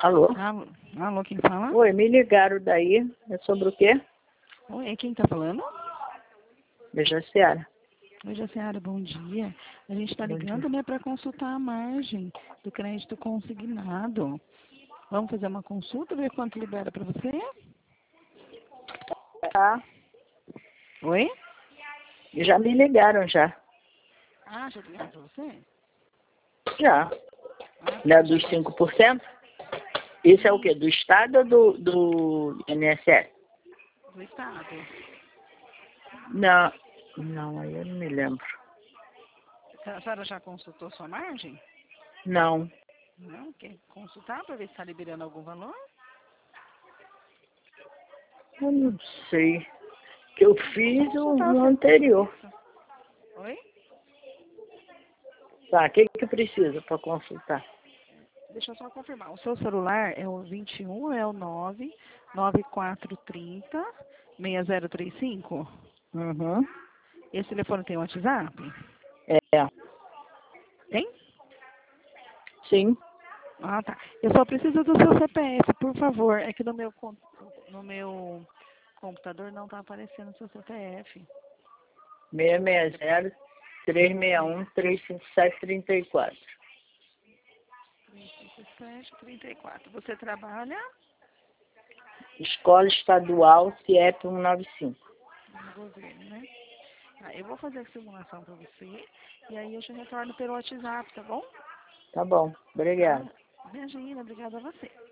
Alô? Alô, alô, quem fala? Oi, me ligaram daí. É sobre o quê? Oi, quem tá falando? Bejaciara. Oi, Jaciara, bom dia. A gente tá Bom ligando, dia. né, para consultar a margem do crédito consignado. Vamos fazer uma consulta, ver quanto libera para você? Tá. Oi? Já me ligaram já. Ah, já ligaram para você? Já. Ah, Não é já dos 5%? Isso é o quê? Do Estado ou do INSS? do Estado. Não. Não, aí eu não me lembro. A senhora já consultou sua margem? Não. Não? Quer consultar para ver se está liberando algum valor? Eu não sei. Que eu fiz Consultar no sempre anterior. isso. Oi? Tá, o que precisa para consultar? Deixa eu só confirmar. O seu celular é o 21, é o 99430 6035? Uhum. Esse telefone tem WhatsApp? É. Tem? Sim. Ah, tá. Eu só preciso do seu CPF, por favor. É que no meu computador não está aparecendo o seu CPF. 660 361 357 34. 3734. Você trabalha Escola Estadual CIEP 195. no governo, né? Tá, eu vou fazer a simulação para você e aí eu te retorno pelo WhatsApp, tá bom? Tá bom. Tá? Obrigado. Imagina, obrigada a você.